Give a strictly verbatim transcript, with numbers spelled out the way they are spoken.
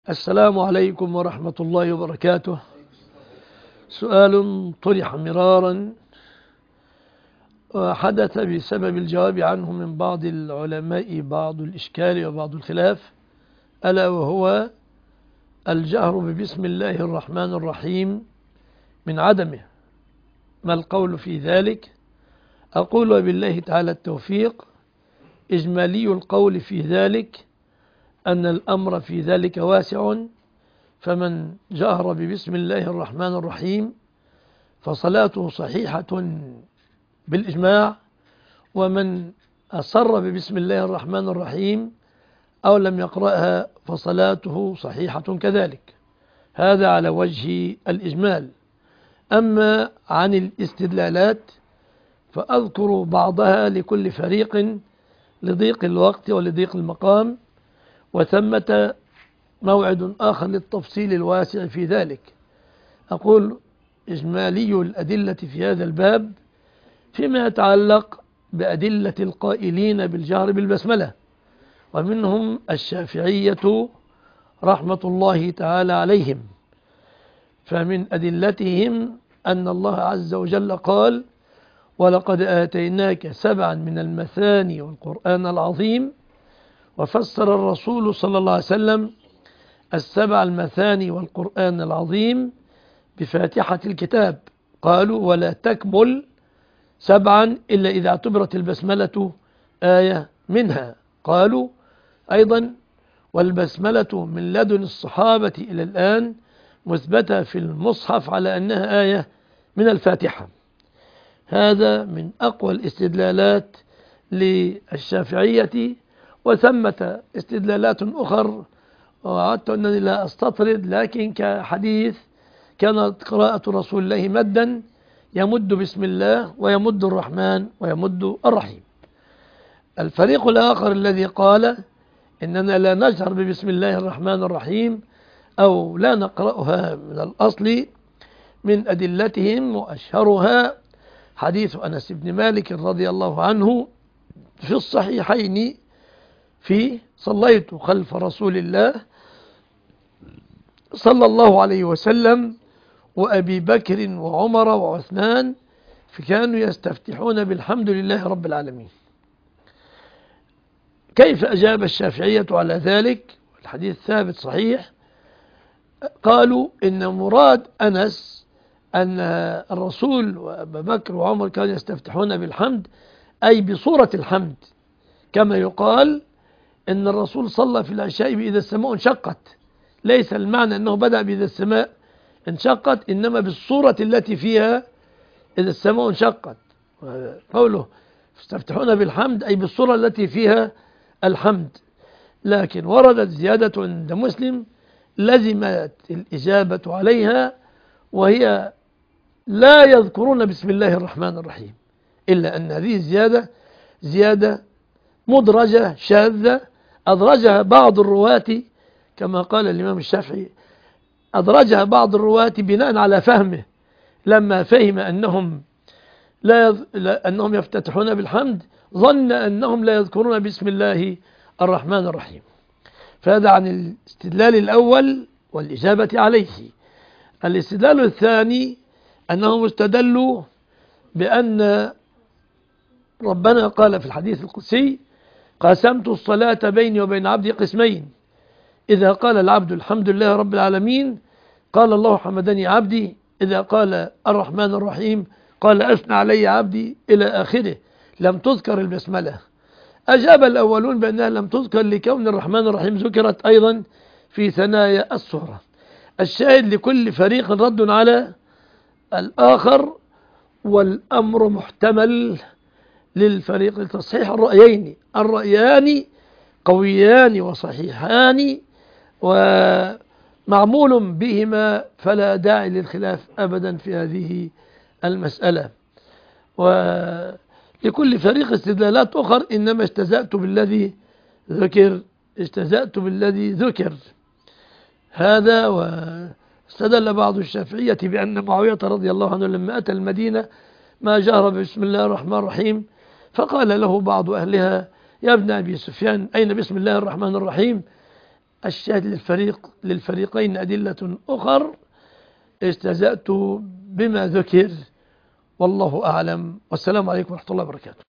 السلام عليكم ورحمة الله وبركاته. سؤال طرح مرارا وحدث بسبب الجواب عنه من بعض العلماء بعض الإشكال وبعض الخلاف، ألا وهو الجهر ببسم الله الرحمن الرحيم من عدمه، ما القول في ذلك؟ أقول وبالله تعالى التوفيق. إجمالي القول في ذلك أن الأمر في ذلك واسع، فمن جهر ببسم الله الرحمن الرحيم فصلاته صحيحة بالإجماع، ومن أصر ببسم الله الرحمن الرحيم أو لم يقرأها فصلاته صحيحة كذلك. هذا على وجه الإجمال. أما عن الاستدلالات فأذكر بعضها لكل فريق لضيق الوقت ولضيق المقام، وثمة موعد آخر للتفصيل الواسع في ذلك. أقول إجمالي الأدلة في هذا الباب فيما يتعلق بأدلة القائلين بالجهر بالبسملة، ومنهم الشافعية رحمة الله تعالى عليهم. فمن أدلتهم أن الله عز وجل قال: ولقد آتيناك سبعا من المثاني والقرآن العظيم. وفسر الرسول صلى الله عليه وسلم السبع المثاني والقرآن العظيم بفاتحة الكتاب، قالوا: ولا تكمل سبعا إلا إذا اعتبرت البسملة آية منها. قالوا أيضا: والبسملة من لدن الصحابة إلى الآن مثبتة في المصحف على أنها آية من الفاتحة. هذا من أقوى الاستدلالات للشافعية، وثمة استدلالات أخر وعدت أنني لا أستطرد، لكن كحديث كانت قراءة رسول الله مدا يمد بسم الله ويمد الرحمن ويمد الرحيم. الفريق الآخر الذي قال إننا لا نجهر ببسم الله الرحمن الرحيم أو لا نقرأها من الأصل، من أدلتهم وأشهرها حديث أنس بن مالك رضي الله عنه في الصحيحين في صليت خلف رسول الله صلى الله عليه وسلم وأبي بكر وعمر وعثمان فكانوا يستفتحون بالحمد لله رب العالمين. كيف أجاب الشافعية على ذلك؟ الحديث ثابت صحيح. قالوا إن مراد أنس أن الرسول وأبا بكر وعمر كانوا يستفتحون بالحمد أي بصورة الحمد، كما يقال إن الرسول صلى في العشاء بإذا السماء انشقت. ليس المعنى أنه بدأ بإذا السماء انشقت، إنما بالصورة التي فيها إذا السماء انشقت. قوله يستفتحون بالحمد أي بالصورة التي فيها الحمد. لكن وردت زيادة عند مسلم لزمت الإجابة عليها، وهي لا يذكرون بسم الله الرحمن الرحيم، إلا أن هذه الزيادة زيادة مدرجة شاذة أدرجها بعض الرواة، كما قال الإمام الشافعي أدرجها بعض الرواة بناء على فهمه، لما فهم أنهم لا يذ... أنهم يفتتحون بالحمد ظن أنهم لا يذكرون بسم الله الرحمن الرحيم. فهذا عن الاستدلال الأول والإجابة عليه. الاستدلال الثاني أنهم استدلوا بأن ربنا قال في الحديث القدسي: قسمت الصلاة بيني وبين عبدي قسمين، إذا قال العبد الحمد لله رب العالمين قال الله حمدني عبدي، إذا قال الرحمن الرحيم قال أثنى علي عبدي، إلى آخره. لم تذكر البسملة. أجاب الأولون بأنها لم تذكر لكون الرحمن الرحيم ذكرت أيضا في ثنايا السورة. الشاهد لكل فريق رد على الآخر، والأمر محتمل للفريق لتصحيح الرأيين. الرأيان قويان وصحيحان ومعمول بهما، فلا داعي للخلاف أبدا في هذه المسألة. ولكل فريق استدلالات أخر، إنما استهزأت بالذي ذكر استهزأت بالذي ذكر هذا. واستدل بعض الشافعية بأن معاوية رضي الله عنه لما أتى المدينة ما جهر بسم الله الرحمن الرحيم، فقال له بعض أهلها: يا ابن أبي سفيان أين بسم الله الرحمن الرحيم؟ الشاهد للفريق للفريقين أدلة أخر، استهزأت بما ذكر، والله أعلم، والسلام عليكم ورحمة الله وبركاته.